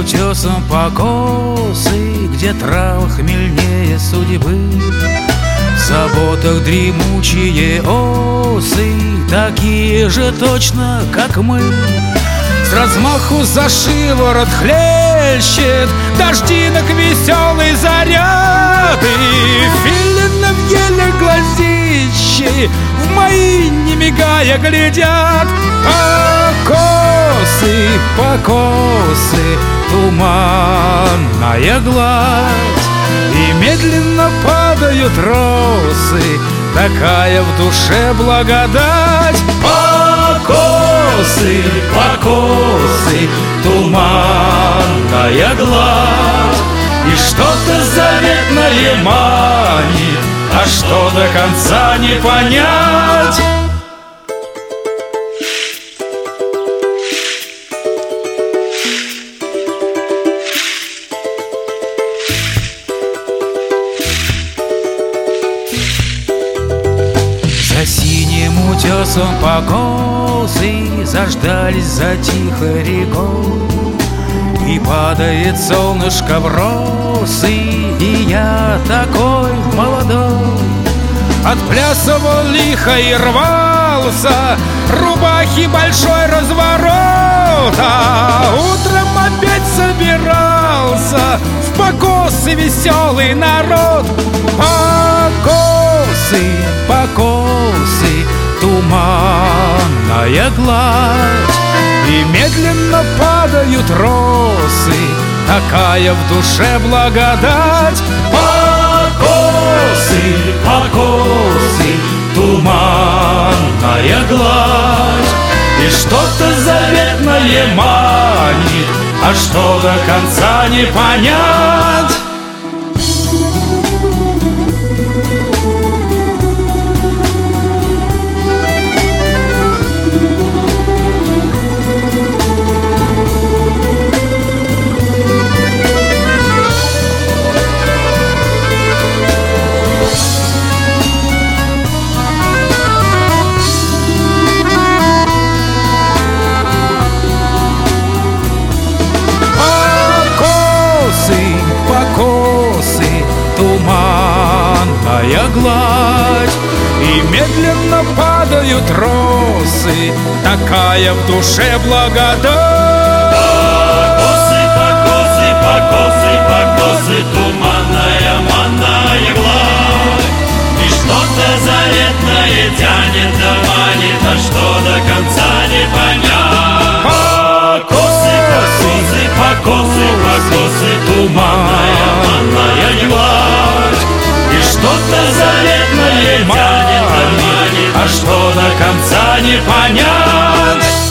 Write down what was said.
утесом покосы, где трава хмельнее судьбы. В заботах дремучие осы, такие же точно, как мы. С размаху за шиворот хлещет дождинок веселый заряд, и филины в еле глазищи в мои, не мигая, глядят. Покосы, туманная гладь, и медленно падают росы, такая в душе благодать. Покосы, туманная гладь, и что-то заветное манит, а что до конца не понять. За синим утесом покосы заждались за тихой рекой, и падает солнышко в росы, и я такой молодой отплясывал лихо и рвался, рубахи большой разворот, а утром опять собирался в покосы веселый народ. Покосы, туманная гладь, и медленно падают росы, такая в душе благодать. Покосы, туманная гладь, и что-то заветное манит, а что до конца не понять. Покосы, туманная гладь, и медленно падают росы, такая в душе благодать. Покосы, туманная, манная гладь, и что-то заветное тянет да манит, а что до конца не понять. Покосы, туманная, манная гладь, и что-то заветное тянет да манит, а что до конца не понять.